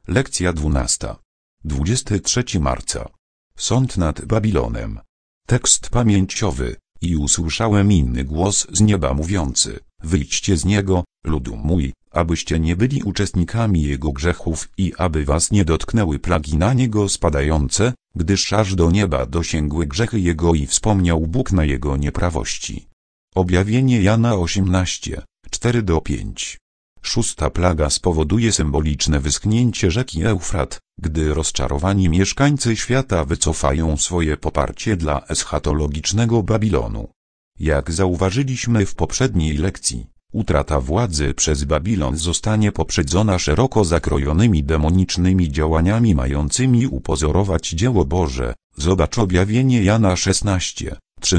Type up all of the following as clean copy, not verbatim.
Lekcja 12. 23 marca. Sąd nad Babilonem. Tekst pamięciowy. I usłyszałem inny głos z nieba mówiący: wyjdźcie z niego, ludu mój, abyście nie byli uczestnikami jego grzechów i aby was nie dotknęły plagi na niego spadające, gdyż aż do nieba dosięgły grzechy jego i wspomniał Bóg na jego nieprawości. Objawienie Jana 18, 4-5. Szósta plaga spowoduje symboliczne wyschnięcie rzeki Eufrat, gdy rozczarowani mieszkańcy świata wycofają swoje poparcie dla eschatologicznego Babilonu. Jak zauważyliśmy w poprzedniej lekcji, utrata władzy przez Babilon zostanie poprzedzona szeroko zakrojonymi demonicznymi działaniami mającymi upozorować dzieło Boże. Zobacz objawienie Jana 16,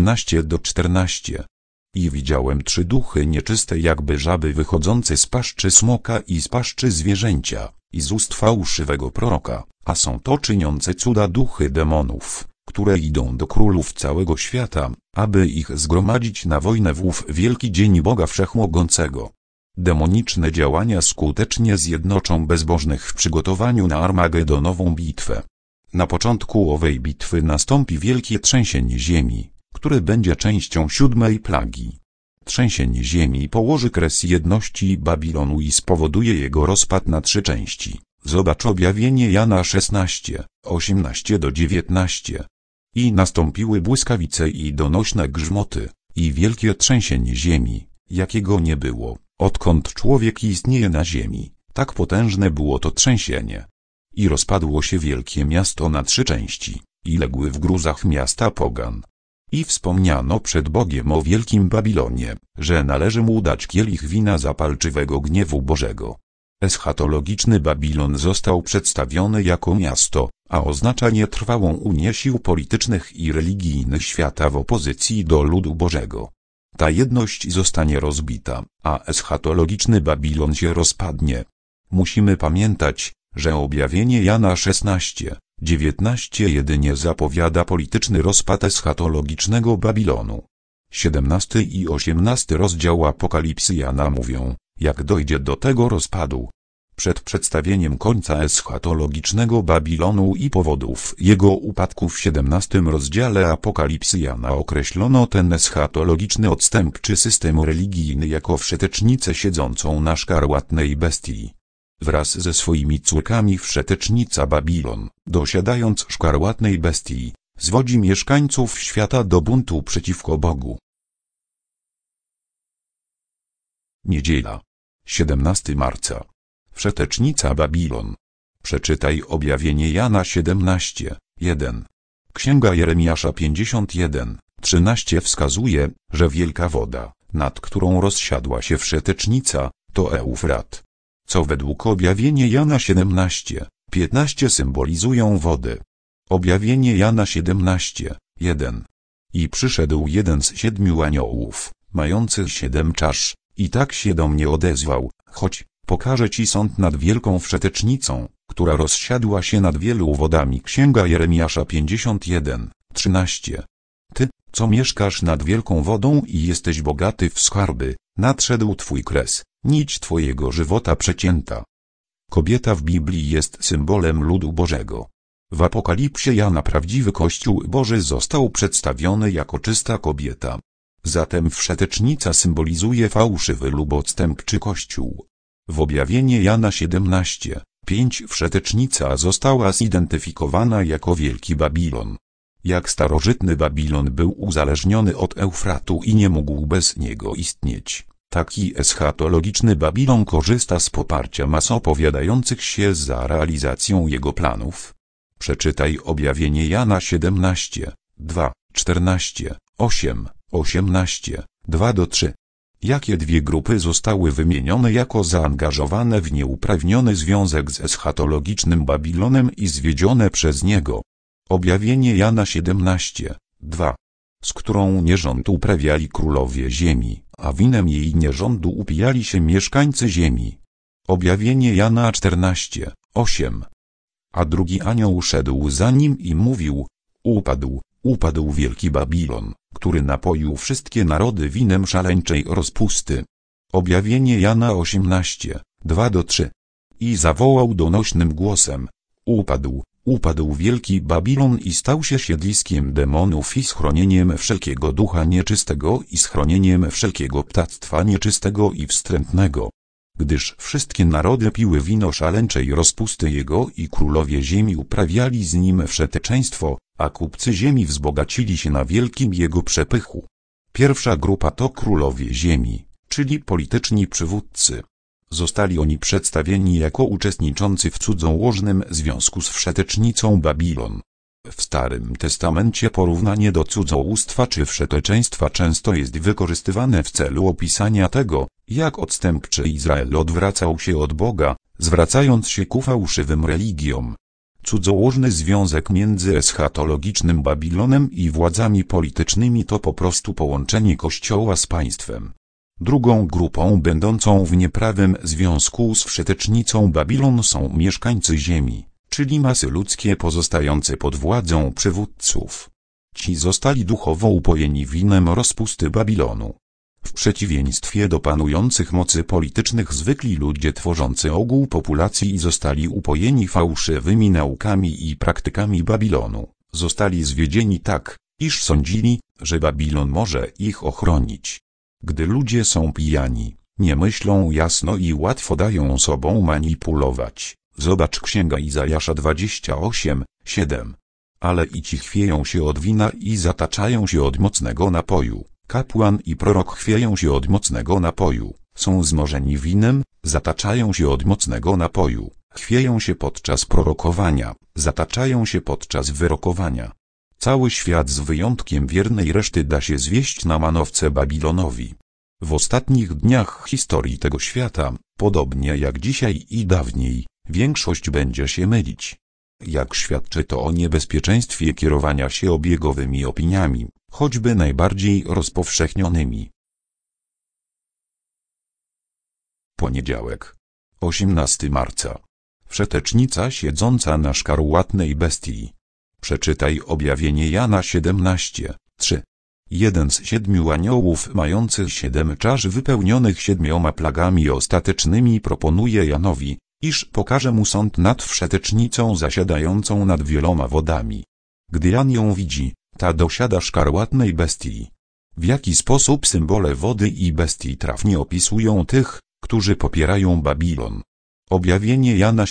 13-14. I widziałem 3 duchy nieczyste jakby żaby wychodzące z paszczy smoka i z paszczy zwierzęcia, i z ust fałszywego proroka, a są to czyniące cuda duchy demonów, które idą do królów całego świata, aby ich zgromadzić na wojnę w ów wielki dzień Boga Wszechmogącego. Demoniczne działania skutecznie zjednoczą bezbożnych w przygotowaniu na Armagedonową bitwę. Na początku owej bitwy nastąpi wielkie trzęsienie ziemi, które będzie częścią 7. plagi. Trzęsienie ziemi położy kres jedności Babilonu i spowoduje jego rozpad na 3 części. Zobacz objawienie Jana 16, 18-19. I nastąpiły błyskawice i donośne grzmoty, i wielkie trzęsienie ziemi, jakiego nie było, odkąd człowiek istnieje na ziemi. Tak potężne było to trzęsienie. I rozpadło się wielkie miasto na 3 części, i legły w gruzach miasta pogan. I wspomniano przed Bogiem o wielkim Babilonie, że należy mu dać kielich wina zapalczywego gniewu Bożego. Eschatologiczny Babilon został przedstawiony jako miasto, a oznacza nietrwałą unię sił politycznych i religijnych świata w opozycji do ludu Bożego. Ta jedność zostanie rozbita, a eschatologiczny Babilon się rozpadnie. Musimy pamiętać, że objawienie Jana 16, 19 jedynie zapowiada polityczny rozpad eschatologicznego Babilonu. 17 i 18 rozdział Apokalipsy Jana mówią, jak dojdzie do tego rozpadu. Przed przedstawieniem końca eschatologicznego Babilonu i powodów jego upadku w 17 rozdziale Apokalipsy Jana określono ten eschatologiczny odstępczy system religijny jako wszetecznicę siedzącą na szkarłatnej bestii. Wraz ze swoimi córkami wszetecznica Babilon, dosiadając szkarłatnej bestii, zwodzi mieszkańców świata do buntu przeciwko Bogu. Niedziela. 17 marca. Wszetecznica Babilon. Przeczytaj objawienie Jana 17, 1. Księga Jeremiasza 51, 13 wskazuje, że wielka woda, nad którą rozsiadła się wszetecznica, to Eufrat. Co według objawienia Jana 17, 15 symbolizują wodę. Objawienie Jana 17, 1. I przyszedł jeden z 7 aniołów, mających 7 czasz, i tak się do mnie odezwał: chodź, pokażę ci sąd nad wielką wszetecznicą, która rozsiadła się nad wielu wodami. Księga Jeremiasza 51, 13. Ty, co mieszkasz nad wielką wodą i jesteś bogaty w skarby, nadszedł twój kres, nić twojego żywota przecięta. Kobieta w Biblii jest symbolem ludu Bożego. W Apokalipsie Jana prawdziwy Kościół Boży został przedstawiony jako czysta kobieta. Zatem wszetecznica symbolizuje fałszywy lub odstępczy Kościół. W objawienie Jana 17, 5 wszetecznica została zidentyfikowana jako Wielki Babilon. Jak starożytny Babilon był uzależniony od Eufratu i nie mógł bez niego istnieć, taki eschatologiczny Babilon korzysta z poparcia mas opowiadających się za realizacją jego planów. Przeczytaj objawienie Jana 17, 2, 14, 8, 18, 2-3. Jakie 2 grupy zostały wymienione jako zaangażowane w nieuprawniony związek z eschatologicznym Babilonem i zwiedzione przez niego? Objawienie Jana 17, 2. Z którą nierząd uprawiali królowie ziemi, a winem jej nierządu upijali się mieszkańcy ziemi. Objawienie Jana 14, 8. A drugi anioł szedł za nim i mówił: upadł wielki Babilon, który napoił wszystkie narody winem szaleńczej rozpusty. Objawienie Jana 18, 2-3. i zawołał donośnym głosem: upadł, upadł wielki Babilon i stał się siedliskiem demonów i schronieniem wszelkiego ducha nieczystego i schronieniem wszelkiego ptactwa nieczystego i wstrętnego. Gdyż wszystkie narody piły wino szaleńczej rozpusty jego i królowie ziemi uprawiali z nim wszeteczeństwo, a kupcy ziemi wzbogacili się na wielkim jego przepychu. Pierwsza grupa to królowie ziemi, czyli polityczni przywódcy. Zostali oni przedstawieni jako uczestniczący w cudzołożnym związku z wszetecznicą Babilon. W Starym Testamencie porównanie do cudzołóstwa czy wszeteczeństwa często jest wykorzystywane w celu opisania tego, jak odstępczy Izrael odwracał się od Boga, zwracając się ku fałszywym religiom. Cudzołożny związek między eschatologicznym Babilonem i władzami politycznymi to po prostu połączenie Kościoła z państwem. Drugą grupą będącą w nieprawym związku z wszetecznicą Babilon są mieszkańcy ziemi, czyli masy ludzkie pozostające pod władzą przywódców. Ci zostali duchowo upojeni winem rozpusty Babilonu. W przeciwieństwie do panujących mocy politycznych zwykli ludzie tworzący ogół populacji zostali upojeni fałszywymi naukami i praktykami Babilonu. Zostali zwiedzieni tak, iż sądzili, że Babilon może ich ochronić. Gdy ludzie są pijani, nie myślą jasno i łatwo dają sobą manipulować. Zobacz Księga Izajasza 28:7. Ale i ci chwieją się od wina i zataczają się od mocnego napoju. Kapłan i prorok chwieją się od mocnego napoju, są zmorzeni winem, zataczają się od mocnego napoju, chwieją się podczas prorokowania, zataczają się podczas wyrokowania. Cały świat z wyjątkiem wiernej reszty da się zwieść na manowce Babilonowi. W ostatnich dniach historii tego świata, podobnie jak dzisiaj i dawniej, większość będzie się mylić. Jak świadczy to o niebezpieczeństwie kierowania się obiegowymi opiniami, choćby najbardziej rozpowszechnionymi. Poniedziałek, 18 marca. Wszetecznica siedząca na szkarłatnej bestii. Przeczytaj objawienie Jana 17:3. Jeden z 7 aniołów mających 7 czasz wypełnionych 7 plagami ostatecznymi proponuje Janowi, iż pokaże mu sąd nad wszetecznicą zasiadającą nad wieloma wodami. Gdy Jan ją widzi, ta dosiada szkarłatnej bestii. W jaki sposób symbole wody i bestii trafnie opisują tych, którzy popierają Babilon. Objawienie Jana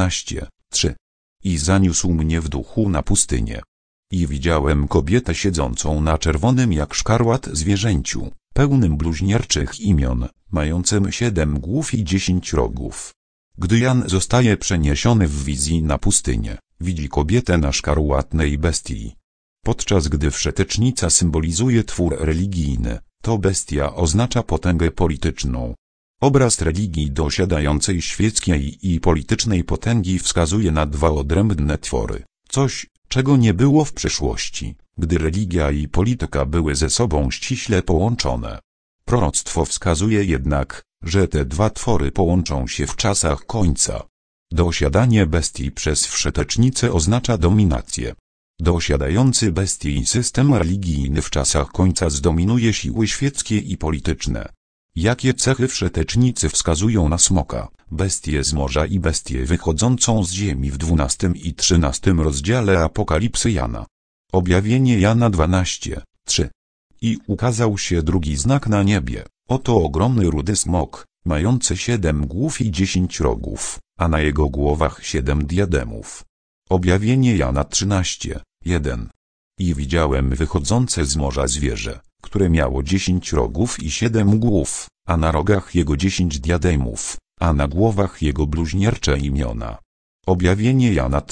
17:3. I zaniósł mnie w duchu na pustynię. I widziałem kobietę siedzącą na czerwonym jak szkarłat zwierzęciu, pełnym bluźnierczych imion, mającym 7 głów i 10 rogów. Gdy Jan zostaje przeniesiony w wizji na pustynię, widzi kobietę na szkarłatnej bestii. Podczas gdy wszetecznica symbolizuje twór religijny, to bestia oznacza potęgę polityczną. Obraz religii dosiadającej świeckiej i politycznej potęgi wskazuje na 2 odrębne twory, coś, czego nie było w przeszłości, gdy religia i polityka były ze sobą ściśle połączone. Proroctwo wskazuje jednak, że te 2 twory połączą się w czasach końca. Dosiadanie bestii przez wszetecznicę oznacza dominację. Dosiadający bestii system religijny w czasach końca zdominuje siły świeckie i polityczne. Jakie cechy wszetecznicy wskazują na smoka, bestię z morza i bestię wychodzącą z ziemi w 12 i 13 rozdziale Apokalipsy Jana? Objawienie Jana 12:3. I ukazał się drugi znak na niebie, oto ogromny rudy smok, mający 7 głów i 10 rogów, a na jego głowach 7 diademów. Objawienie Jana 13:1. I widziałem wychodzące z morza zwierzę, które miało 10 rogów i 7 głów, a na rogach jego 10 diademów, a na głowach jego bluźniercze imiona. Objawienie Jana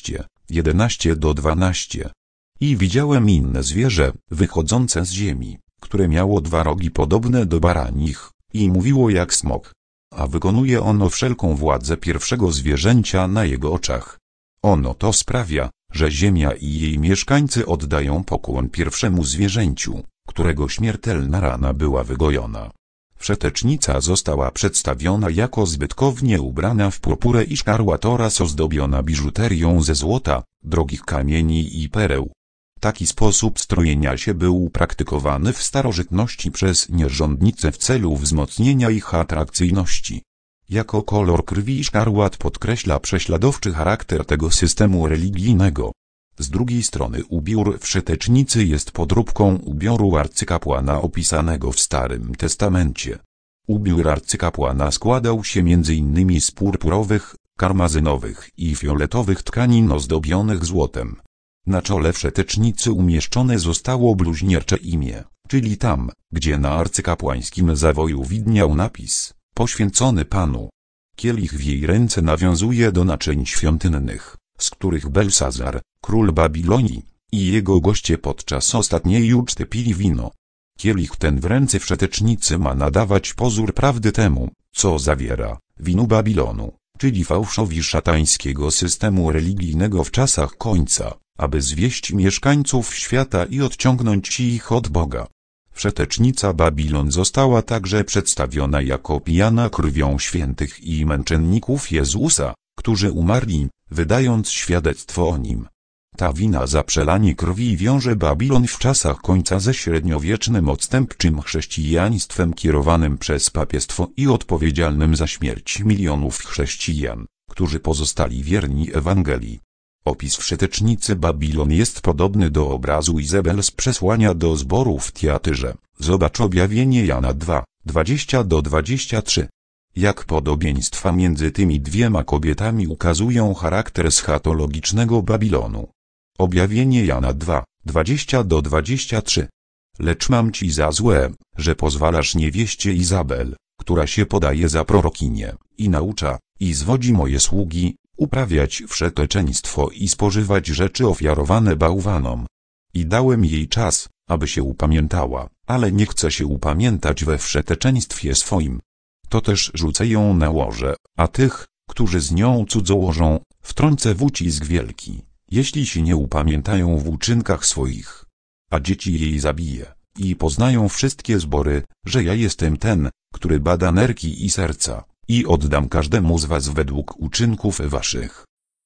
13:11-12. I widziałem inne zwierzę, wychodzące z ziemi, które miało 2 rogi podobne do baranich, i mówiło jak smok. A wykonuje ono wszelką władzę pierwszego zwierzęcia na jego oczach. Ono to sprawia, że ziemia i jej mieszkańcy oddają pokłon pierwszemu zwierzęciu, którego śmiertelna rana była wygojona. Wszetecznica została przedstawiona jako zbytkownie ubrana w purpurę i szkarłat oraz ozdobiona biżuterią ze złota, drogich kamieni i pereł. Taki sposób strojenia się był praktykowany w starożytności przez nierządnice w celu wzmocnienia ich atrakcyjności. Jako kolor krwi szkarłat podkreśla prześladowczy charakter tego systemu religijnego. Z drugiej strony ubiór wszetecznicy jest podróbką ubioru arcykapłana opisanego w Starym Testamencie. Ubiór arcykapłana składał się m.in. z purpurowych, karmazynowych i fioletowych tkanin ozdobionych złotem. Na czole wszetecznicy umieszczone zostało bluźniercze imię, czyli tam, gdzie na arcykapłańskim zawoju widniał napis „Poświęcony Panu”. Kielich w jej ręce nawiązuje do naczyń świątynnych, z których Belsazar, król Babilonii, i jego goście podczas ostatniej uczty pili wino. Kielich ten w ręce wszetecznicy ma nadawać pozór prawdy temu, co zawiera, winu Babilonu, czyli fałszowi szatańskiego systemu religijnego w czasach końca, aby zwieść mieszkańców świata i odciągnąć ich od Boga. Wszetecznica Babilon została także przedstawiona jako pijana krwią świętych i męczenników Jezusa, którzy umarli, wydając świadectwo o Nim. Ta wina za przelanie krwi wiąże Babilon w czasach końca ze średniowiecznym odstępczym chrześcijaństwem kierowanym przez papiestwo i odpowiedzialnym za śmierć milionów chrześcijan, którzy pozostali wierni Ewangelii. Opis wszetecznicy Babilon jest podobny do obrazu Izabel z przesłania do zboru w Tiatyrze. Zobacz objawienie Jana 2, 20-23. Jak podobieństwa między tymi dwiema kobietami ukazują charakter eschatologicznego Babilonu. Objawienie Jana 2, 20-23. Lecz mam ci za złe, że pozwalasz niewieście Izabel, która się podaje za prorokinię, i naucza, i zwodzi moje sługi, uprawiać wszeteczeństwo i spożywać rzeczy ofiarowane bałwanom. I dałem jej czas, aby się upamiętała, ale nie chce się upamiętać we wszeteczeństwie swoim. To też rzucę ją na łoże, a tych, którzy z nią cudzołożą, wtrącę w ucisk wielki, jeśli się nie upamiętają w uczynkach swoich. A dzieci jej zabiję, i poznają wszystkie zbory, że ja jestem ten, który bada nerki i serca, i oddam każdemu z was według uczynków waszych.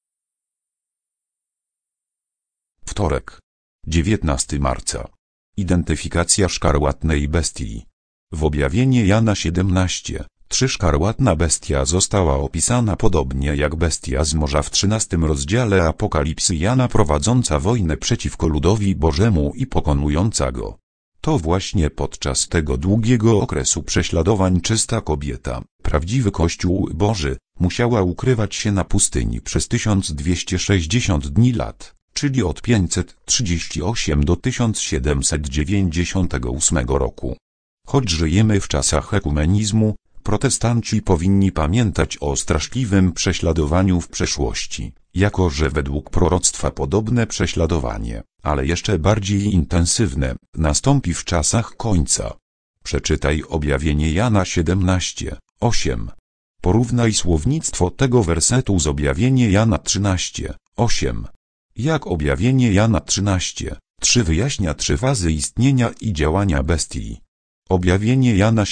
Wtorek, 19 marca. Identyfikacja szkarłatnej bestii. W objawienie Jana 17:3 szkarłatna bestia została opisana podobnie jak bestia z morza w 13 rozdziale Apokalipsy Jana prowadząca wojnę przeciwko ludowi Bożemu i pokonująca go. To właśnie podczas tego długiego okresu prześladowań czysta kobieta, prawdziwy Kościół Boży, musiała ukrywać się na pustyni przez 1260 dni lat, czyli od 538 do 1798 roku. Choć żyjemy w czasach ekumenizmu, protestanci powinni pamiętać o straszliwym prześladowaniu w przeszłości, jako że według proroctwa podobne prześladowanie, ale jeszcze bardziej intensywne, nastąpi w czasach końca. Przeczytaj objawienie Jana 17:8. Porównaj słownictwo tego wersetu z objawienie Jana 13:8. Jak objawienie Jana 13:3 wyjaśnia 3 fazy istnienia i działania bestii. Objawienie Jana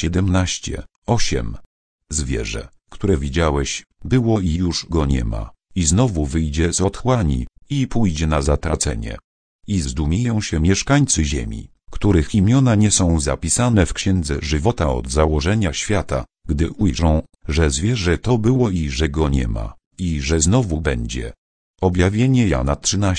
17:8. Zwierzę, które widziałeś, było i już go nie ma, i znowu wyjdzie z otchłani, i pójdzie na zatracenie. I zdumieją się mieszkańcy ziemi, których imiona nie są zapisane w Księdze Żywota od założenia świata, gdy ujrzą, że zwierzę to było i że go nie ma, i że znowu będzie. Objawienie Jana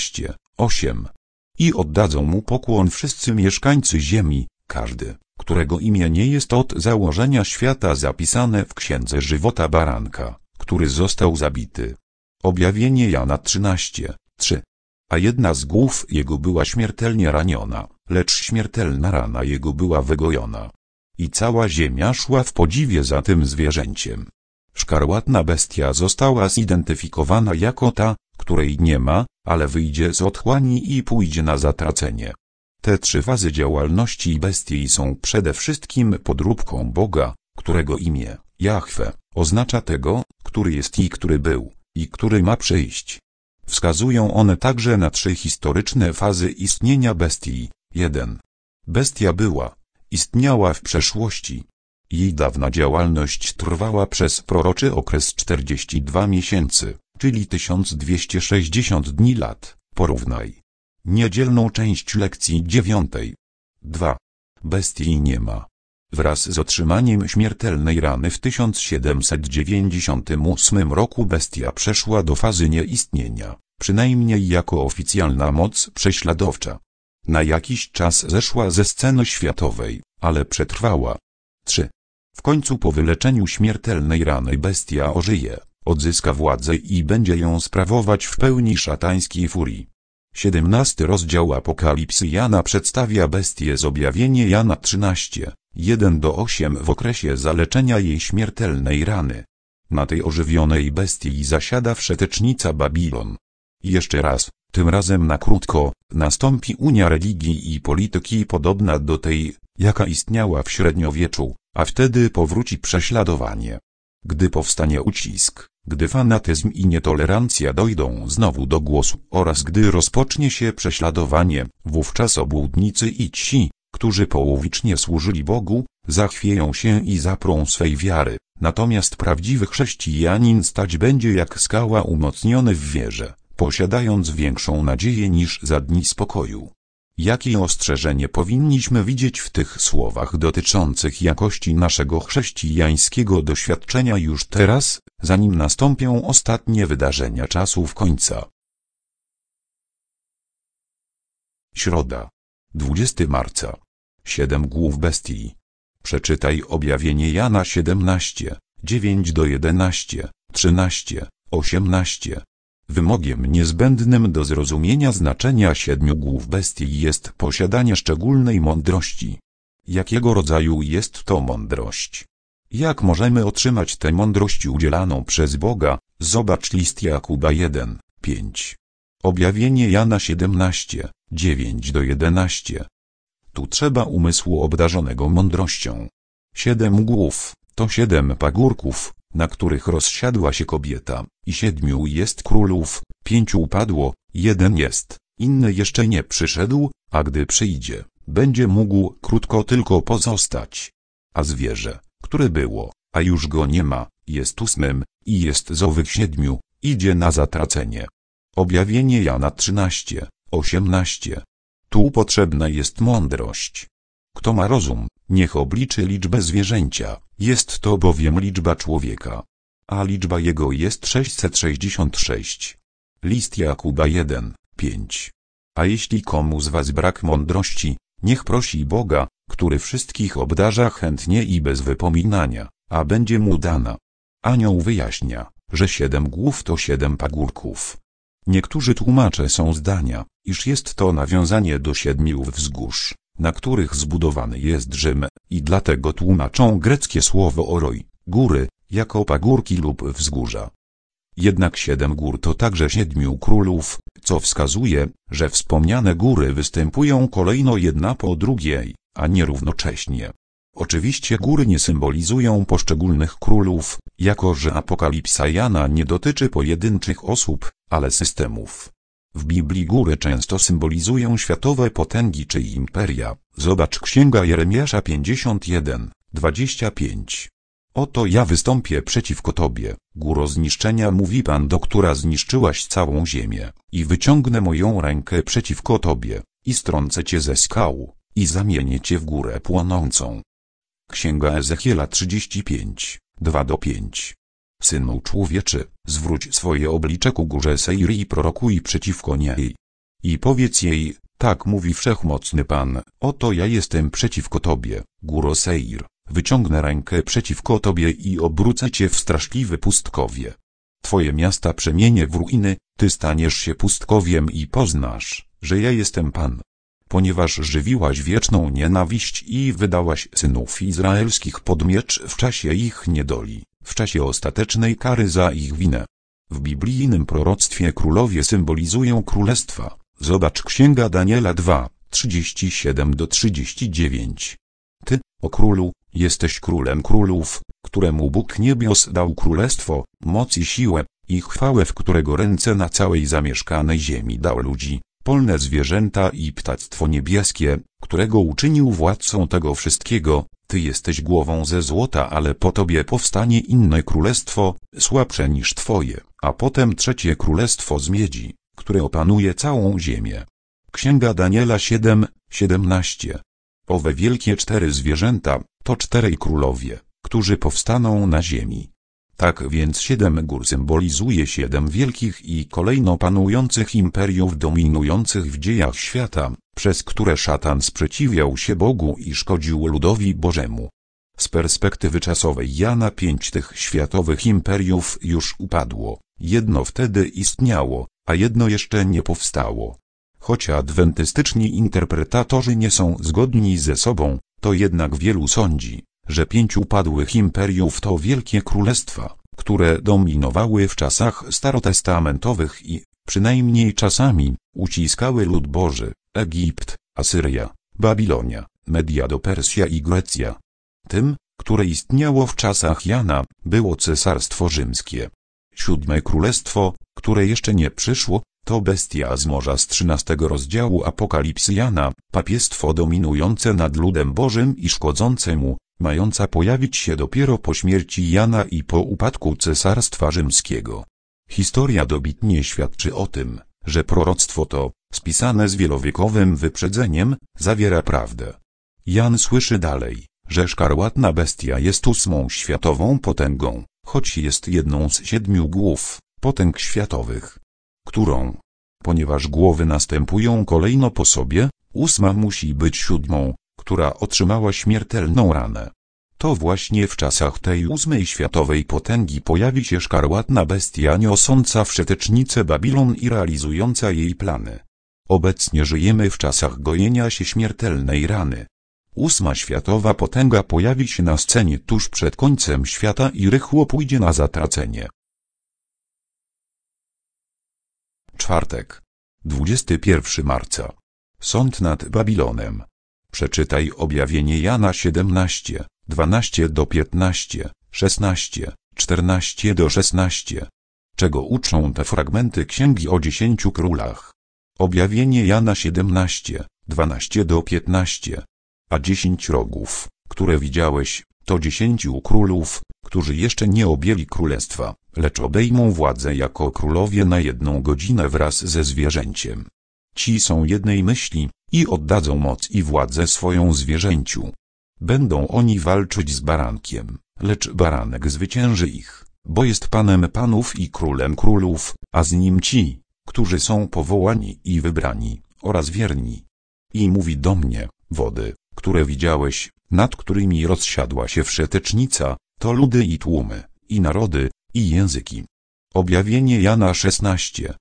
13:8. I oddadzą mu pokłon wszyscy mieszkańcy ziemi, każdy, którego imię nie jest od założenia świata zapisane w Księdze Żywota Baranka, który został zabity. Objawienie Jana 13:3. A jedna z głów jego była śmiertelnie raniona, lecz śmiertelna rana jego była wygojona. I cała ziemia szła w podziwie za tym zwierzęciem. Szkarłatna bestia została zidentyfikowana jako ta, której nie ma, ale wyjdzie z otchłani i pójdzie na zatracenie. Te 3 fazy działalności bestii są przede wszystkim podróbką Boga, którego imię, Jahwe, oznacza tego, który jest i który był, i który ma przyjść. Wskazują one także na 3 historyczne fazy istnienia bestii. 1. Bestia była, istniała w przeszłości. Jej dawna działalność trwała przez proroczy okres 42 miesięcy, czyli 1260 dni lat. Porównaj niedzielną część lekcji 9. 2. Bestii nie ma. Wraz z otrzymaniem śmiertelnej rany w 1798 roku bestia przeszła do fazy nieistnienia, przynajmniej jako oficjalna moc prześladowcza. Na jakiś czas zeszła ze sceny światowej, ale przetrwała. 3. W końcu po wyleczeniu śmiertelnej rany bestia ożyje, odzyska władzę i będzie ją sprawować w pełni szatańskiej furii. 17 rozdział Apokalipsy Jana przedstawia bestię z objawienia Jana 13, 1-8 w okresie zaleczenia jej śmiertelnej rany. Na tej ożywionej bestii zasiada wszetecznica Babilon. Jeszcze raz, tym razem na krótko, nastąpi unia religii i polityki podobna do tej, jaka istniała w średniowieczu, a wtedy powróci prześladowanie. Gdy powstanie ucisk, gdy fanatyzm i nietolerancja dojdą znowu do głosu oraz gdy rozpocznie się prześladowanie, wówczas obłudnicy i ci, którzy połowicznie służyli Bogu, zachwieją się i zaprą swej wiary, natomiast prawdziwy chrześcijanin stać będzie jak skała umocniony w wierze, posiadając większą nadzieję niż za dni spokoju. Jakie ostrzeżenie powinniśmy widzieć w tych słowach dotyczących jakości naszego chrześcijańskiego doświadczenia już teraz, zanim nastąpią ostatnie wydarzenia czasów końca? Środa. 20 marca. 7 głów bestii. Przeczytaj objawienie Jana 17, 9-11, 13, 18. Wymogiem niezbędnym do zrozumienia znaczenia 7 głów bestii jest posiadanie szczególnej mądrości. Jakiego rodzaju jest to mądrość? Jak możemy otrzymać tę mądrość udzielaną przez Boga? Zobacz list Jakuba 1, 5. Objawienie Jana 17, 9-11. Tu trzeba umysłu obdarzonego mądrością. 7 głów, to 7 pagórków, na których rozsiadła się kobieta, i 7 jest królów, 5 upadło, 1 jest, inny jeszcze nie przyszedł, a gdy przyjdzie, będzie mógł krótko tylko pozostać. A zwierzę, które było, a już go nie ma, jest 8 i jest z owych 7, idzie na zatracenie. Objawienie Jana 13, 18. Tu potrzebna jest mądrość. Kto ma rozum, niech obliczy liczbę zwierzęcia, jest to bowiem liczba człowieka. A liczba jego jest 666. List Jakuba 1, 5. A jeśli komu z was brak mądrości, niech prosi Boga, który wszystkich obdarza chętnie i bez wypominania, a będzie mu dana. Anioł wyjaśnia, że 7 głów to 7 pagórków. Niektórzy tłumacze są zdania, iż jest to nawiązanie do 7 wzgórz, na których zbudowany jest Rzym, i dlatego tłumaczą greckie słowo oroi, góry, jako pagórki lub wzgórza. Jednak 7 gór to także 7 królów, co wskazuje, że wspomniane góry występują kolejno jedna po drugiej, a nie równocześnie. Oczywiście góry nie symbolizują poszczególnych królów, jako że Apokalipsa Jana nie dotyczy pojedynczych osób, ale systemów. W Biblii góry często symbolizują światowe potęgi czy imperia. Zobacz Księga Jeremiasza 51, 25. Oto ja wystąpię przeciwko tobie, góro zniszczenia, mówi Pan, do która zniszczyłaś całą ziemię, i wyciągnę moją rękę przeciwko tobie, i strącę cię ze skał, i zamienię cię w górę płonącą. Księga Ezechiela 35, 2-5. Synu człowieczy, zwróć swoje oblicze ku górze Seir i prorokuj przeciwko niej. I powiedz jej, tak mówi Wszechmocny Pan, oto ja jestem przeciwko tobie, góro Seir, wyciągnę rękę przeciwko tobie i obrócę cię w straszliwe pustkowie. Twoje miasta przemienię w ruiny, ty staniesz się pustkowiem i poznasz, że ja jestem Pan. Ponieważ żywiłaś wieczną nienawiść i wydałaś synów izraelskich pod miecz w czasie ich niedoli, w czasie ostatecznej kary za ich winę. W biblijnym proroctwie królowie symbolizują królestwa. Zobacz Księga Daniela 2, 37-39. Ty, o królu, jesteś królem królów, któremu Bóg niebios dał królestwo, moc i siłę, i chwałę, w którego ręce na całej zamieszkanej ziemi dał ludzi, polne zwierzęta i ptactwo niebieskie, którego uczynił władcą tego wszystkiego. Ty jesteś głową ze złota, ale po tobie powstanie inne królestwo, słabsze niż twoje, a potem trzecie królestwo z miedzi, które opanuje całą ziemię. Księga Daniela 7, 17. Owe wielkie 4 zwierzęta, to 4 królowie, którzy powstaną na ziemi. Tak więc 7 gór symbolizuje 7 wielkich i kolejno panujących imperiów dominujących w dziejach świata, przez które szatan sprzeciwiał się Bogu i szkodził ludowi Bożemu. Z perspektywy czasowej Jana 5 tych światowych imperiów już upadło, jedno wtedy istniało, a jedno jeszcze nie powstało. Choć adwentystyczni interpretatorzy nie są zgodni ze sobą, to jednak wielu sądzi, że 5 upadłych imperiów to wielkie królestwa, które dominowały w czasach starotestamentowych i, przynajmniej czasami, uciskały lud Boży: Egipt, Asyria, Babilonia, Media-Persja i Grecja. Tym, które istniało w czasach Jana, było Cesarstwo Rzymskie. 7 królestwo, które jeszcze nie przyszło, to bestia z morza z 13 rozdziału Apokalipsy Jana, papiestwo dominujące nad ludem Bożym i szkodzące mu, mająca pojawić się dopiero po śmierci Jana i po upadku Cesarstwa Rzymskiego. Historia dobitnie świadczy o tym, że proroctwo to, spisane z wielowiekowym wyprzedzeniem, zawiera prawdę. Jan słyszy dalej, że szkarłatna bestia jest 8 światową potęgą, choć jest jedną z 7 głów, potęg światowych. Którą? Ponieważ głowy następują kolejno po sobie, 8 musi być 7, która otrzymała śmiertelną ranę. To właśnie w czasach tej 8 światowej potęgi pojawi się szkarłatna bestia niosąca wszetecznicę Babilon i realizująca jej plany. Obecnie żyjemy w czasach gojenia się śmiertelnej rany. 8 światowa potęga pojawi się na scenie tuż przed końcem świata i rychło pójdzie na zatracenie. Czwartek, 21 marca. Sąd nad Babilonem. Przeczytaj objawienie Jana 17, 12-15, 16, 14-16. Czego uczą te fragmenty księgi o 10 królach? Objawienie Jana 17, 12-15. A 10 rogów, które widziałeś, to 10 królów, którzy jeszcze nie objęli królestwa, lecz obejmą władzę jako królowie na 1 godzinę wraz ze zwierzęciem. Ci są jednej myśli i oddadzą moc i władzę swoją zwierzęciu. Będą oni walczyć z barankiem, lecz baranek zwycięży ich, bo jest Panem panów i Królem królów, a z nim ci, którzy są powołani i wybrani, oraz wierni. I mówi do mnie: wody, które widziałeś, nad którymi rozsiadła się wszetecznica, to ludy i tłumy, i narody, i języki. Objawienie Jana 16,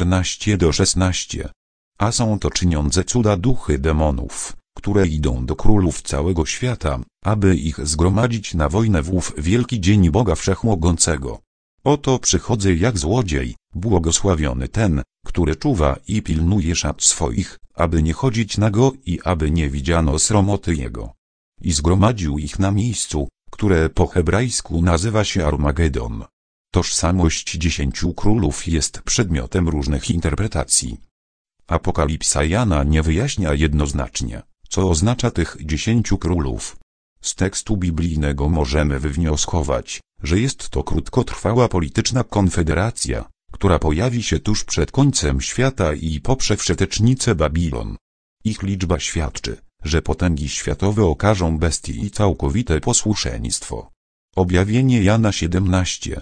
14-16. A są to czyniące cuda duchy demonów, które idą do królów całego świata, aby ich zgromadzić na wojnę w ów wielki dzień Boga Wszechmogącego. Oto przychodzę jak złodziej, błogosławiony ten, który czuwa i pilnuje szat swoich, aby nie chodzić nago i aby nie widziano sromoty jego. I zgromadził ich na miejscu, które po hebrajsku nazywa się Armagedon. Tożsamość 10 królów jest przedmiotem różnych interpretacji. Apokalipsa Jana nie wyjaśnia jednoznacznie, co oznacza tych 10 królów. Z tekstu biblijnego możemy wywnioskować, że jest to krótkotrwała polityczna konfederacja, która pojawi się tuż przed końcem świata i poprze wszetecznicę Babilon. Ich liczba świadczy, że potęgi światowe okażą bestii całkowite posłuszeństwo. Objawienie Jana 17,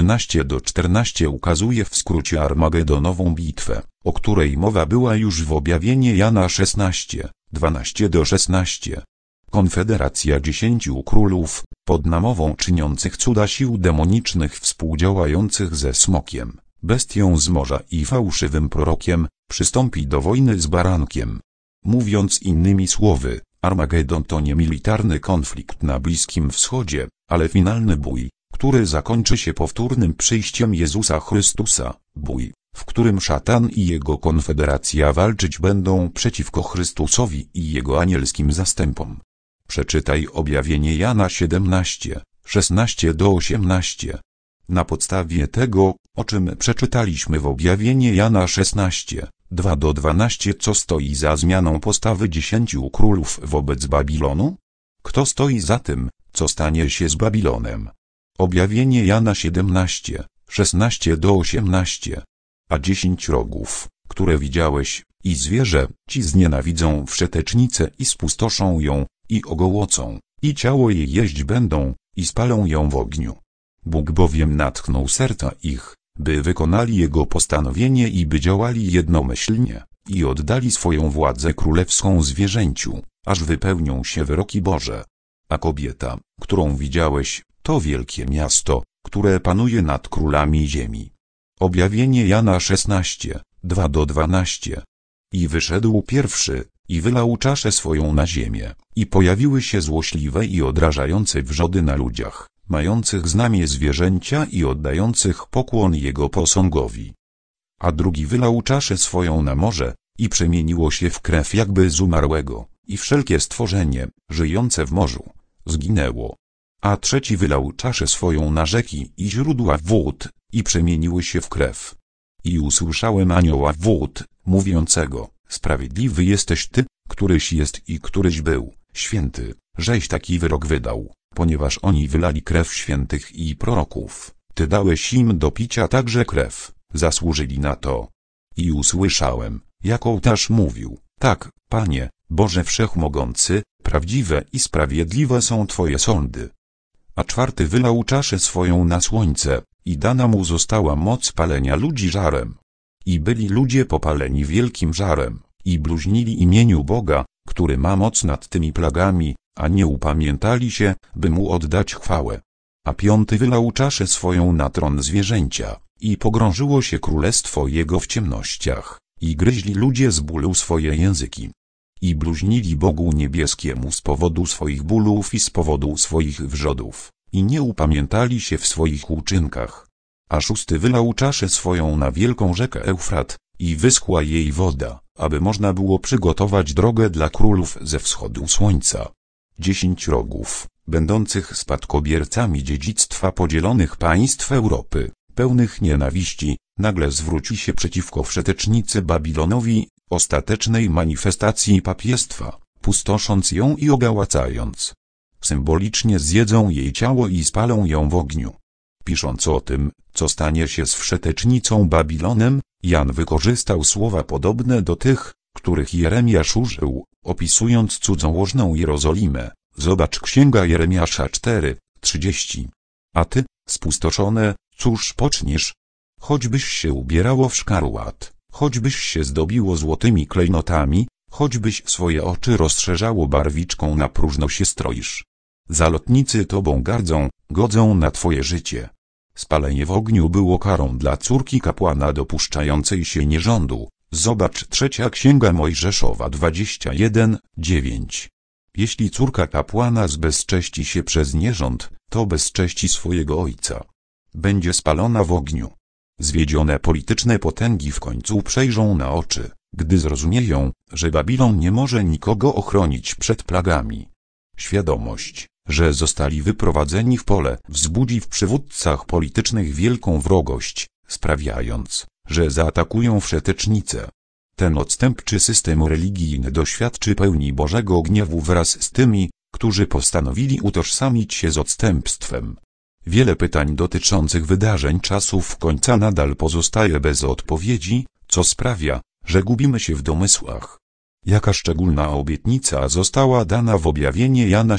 13-14 ukazuje w skrócie armagedonową bitwę, o której mowa była już w objawienie Jana 16, 12-16. Konfederacja 10 królów, pod namową czyniących cuda sił demonicznych współdziałających ze smokiem, bestią z morza i fałszywym prorokiem, przystąpi do wojny z barankiem. Mówiąc innymi słowy, Armagedon to nie militarny konflikt na Bliskim Wschodzie, ale finalny bój, który zakończy się powtórnym przyjściem Jezusa Chrystusa, bój, w którym szatan i jego konfederacja walczyć będą przeciwko Chrystusowi i jego anielskim zastępom. Przeczytaj objawienie Jana 17, 16-18. Na podstawie tego, o czym przeczytaliśmy w objawienie Jana 16, 2-12, co stoi za zmianą postawy 10 królów wobec Babilonu? Kto stoi za tym, co stanie się z Babilonem? Objawienie Jana 17, 16-18. A 10 rogów, które widziałeś, i zwierzę ci znienawidzą wszetecznicę i spustoszą ją, i ogołocą, i ciało jej jeść będą, i spalą ją w ogniu. Bóg bowiem natchnął serca ich, by wykonali Jego postanowienie i by działali jednomyślnie, i oddali swoją władzę królewską zwierzęciu, aż wypełnią się wyroki Boże. A kobieta, którą widziałeś, to wielkie miasto, które panuje nad królami ziemi. Objawienie Jana 16, 2-12. I wyszedł pierwszy, i wylał czaszę swoją na ziemię, i pojawiły się złośliwe i odrażające wrzody na ludziach, mających znamię zwierzęcia i oddających pokłon jego posągowi. A drugi wylał czaszę swoją na morze, i przemieniło się w krew jakby z umarłego, i wszelkie stworzenie, żyjące w morzu, zginęło. A trzeci wylał czaszę swoją na rzeki i źródła wód, i przemieniły się w krew. I usłyszałem anioła wód, mówiącego: Sprawiedliwy jesteś Ty, któryś jest i któryś był, święty, żeś taki wyrok wydał, ponieważ oni wylali krew świętych i proroków. Ty dałeś im do picia także krew, zasłużyli na to. I usłyszałem, jak ołtarz mówił: Tak, Panie, Boże Wszechmogący, prawdziwe i sprawiedliwe są Twoje sądy. A czwarty wylał czaszę swoją na słońce, i dana mu została moc palenia ludzi żarem. I byli ludzie popaleni wielkim żarem, i bluźnili imieniu Boga, który ma moc nad tymi plagami, a nie upamiętali się, by mu oddać chwałę. A piąty wylał czaszę swoją na tron zwierzęcia, i pogrążyło się królestwo jego w ciemnościach, i gryźli ludzie z bólu swoje języki. I bluźnili Bogu Niebieskiemu z powodu swoich bólów i z powodu swoich wrzodów, i nie upamiętali się w swoich uczynkach. A szósty wylał czaszę swoją na wielką rzekę Eufrat, i wyschła jej woda, aby można było przygotować drogę dla królów ze wschodu słońca. 10 rogów, będących spadkobiercami dziedzictwa podzielonych państw Europy, pełnych nienawiści, nagle zwróci się przeciwko wszetecznicy Babilonowi, ostatecznej manifestacji papiestwa, pustosząc ją i ogałacając. Symbolicznie zjedzą jej ciało i spalą ją w ogniu. Pisząc o tym, co stanie się z wszetecznicą Babilonem, Jan wykorzystał słowa podobne do tych, których Jeremiasz użył, opisując cudzołożną Jerozolimę. Zobacz Księga Jeremiasza 4:30. A ty, spustoszone, cóż poczniesz? Choćbyś się ubierało w szkarłat, choćbyś się zdobiło złotymi klejnotami, choćbyś swoje oczy rozszerzało barwiczką, na próżno się stroisz. Zalotnicy tobą gardzą, godzą na twoje życie. Spalenie w ogniu było karą dla córki kapłana dopuszczającej się nierządu. Zobacz 3 Księga Mojżeszowa 21:9. Jeśli córka kapłana zbezcześci się przez nierząd, to bezcześci swojego ojca. Będzie spalona w ogniu. Zwiedzione polityczne potęgi w końcu przejrzą na oczy, gdy zrozumieją, że Babilon nie może nikogo ochronić przed plagami. Świadomość, że zostali wyprowadzeni w pole, wzbudzi w przywódcach politycznych wielką wrogość, sprawiając, że zaatakują wszetecznicę. Ten odstępczy system religijny doświadczy pełni Bożego gniewu wraz z tymi, którzy postanowili utożsamić się z odstępstwem. Wiele pytań dotyczących wydarzeń czasów końca nadal pozostaje bez odpowiedzi, co sprawia, że gubimy się w domysłach. Jaka szczególna obietnica została dana w objawienie Jana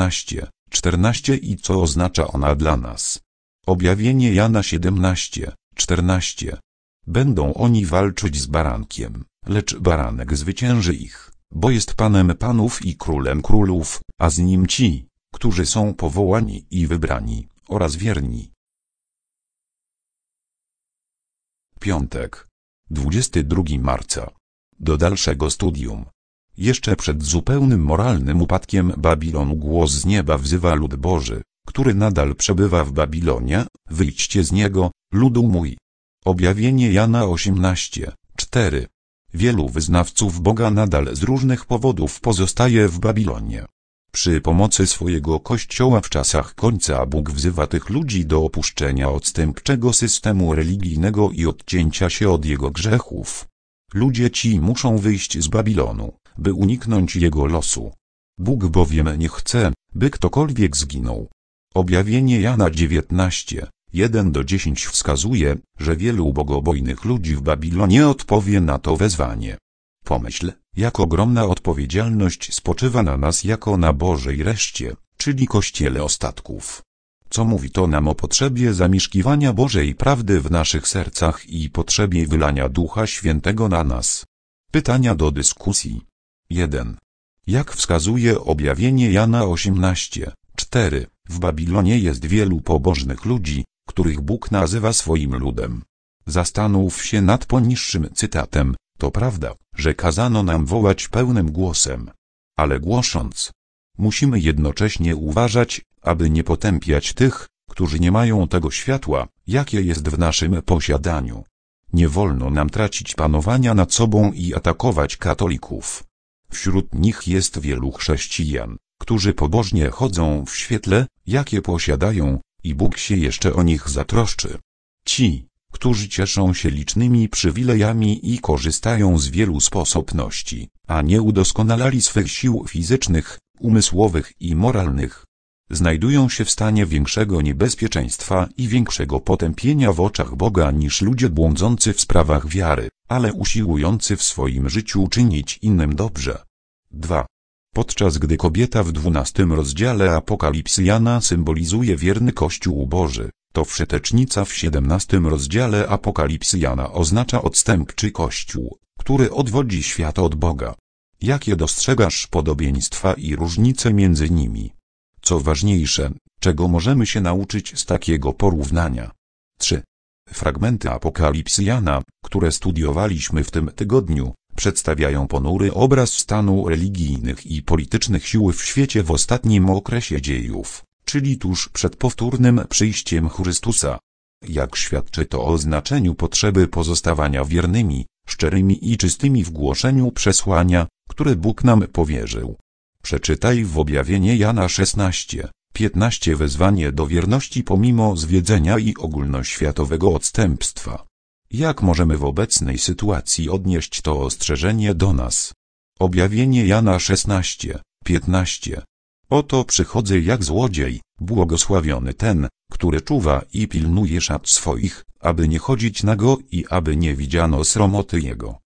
17:14 i co oznacza ona dla nas? Objawienie Jana 17:14. Będą oni walczyć z barankiem, lecz baranek zwycięży ich, bo jest Panem panów i Królem królów, a z nim ci, którzy są powołani i wybrani, oraz wierni. Piątek, 22 marca. Do dalszego studium. Jeszcze przed zupełnym moralnym upadkiem Babilonu głos z nieba wzywa lud Boży, który nadal przebywa w Babilonie: wyjdźcie z niego, ludu mój. Objawienie Jana 18:4. Wielu wyznawców Boga nadal z różnych powodów pozostaje w Babilonie. Przy pomocy swojego Kościoła w czasach końca Bóg wzywa tych ludzi do opuszczenia odstępczego systemu religijnego i odcięcia się od jego grzechów. Ludzie ci muszą wyjść z Babilonu, by uniknąć jego losu. Bóg bowiem nie chce, by ktokolwiek zginął. Objawienie Jana 19, 1-10 wskazuje, że wielu bogobojnych ludzi w Babilonie odpowie na to wezwanie. Pomyśl, jak ogromna odpowiedzialność spoczywa na nas jako na Bożej reszcie, czyli Kościele ostatków. Co mówi to nam o potrzebie zamieszkiwania Bożej prawdy w naszych sercach i potrzebie wylania Ducha Świętego na nas? Pytania do dyskusji. 1. Jak wskazuje objawienie Jana 18:4, w Babilonie jest wielu pobożnych ludzi, których Bóg nazywa swoim ludem. Zastanów się nad poniższym cytatem. To prawda, że kazano nam wołać pełnym głosem. Ale głosząc, musimy jednocześnie uważać, aby nie potępiać tych, którzy nie mają tego światła, jakie jest w naszym posiadaniu. Nie wolno nam tracić panowania nad sobą i atakować katolików. Wśród nich jest wielu chrześcijan, którzy pobożnie chodzą w świetle, jakie posiadają, i Bóg się jeszcze o nich zatroszczy. Ci, którzy cieszą się licznymi przywilejami i korzystają z wielu sposobności, a nie udoskonalali swych sił fizycznych, umysłowych i moralnych, znajdują się w stanie większego niebezpieczeństwa i większego potępienia w oczach Boga niż ludzie błądzący w sprawach wiary, ale usiłujący w swoim życiu czynić innym dobrze. 2. Podczas gdy kobieta w 12 rozdziale Apokalipsy Jana symbolizuje wierny Kościół Boży, to wszetecznica w 17 rozdziale Apokalipsy Jana oznacza odstępczy Kościół, który odwodzi świat od Boga. Jakie dostrzegasz podobieństwa i różnice między nimi? Co ważniejsze, czego możemy się nauczyć z takiego porównania? 3. Fragmenty Apokalipsy Jana, które studiowaliśmy w tym tygodniu, przedstawiają ponury obraz stanu religijnych i politycznych sił w świecie w ostatnim okresie dziejów, czyli tuż przed powtórnym przyjściem Chrystusa. Jak świadczy to o znaczeniu potrzeby pozostawania wiernymi, szczerymi i czystymi w głoszeniu przesłania, które Bóg nam powierzył. Przeczytaj w objawienie Jana 16:15 wezwanie do wierności pomimo zwiedzenia i ogólnoświatowego odstępstwa. Jak możemy w obecnej sytuacji odnieść to ostrzeżenie do nas? Objawienie Jana 16:15. Oto przychodzę jak złodziej, błogosławiony ten, który czuwa i pilnuje szat swoich, aby nie chodzić nago i aby nie widziano sromoty jego.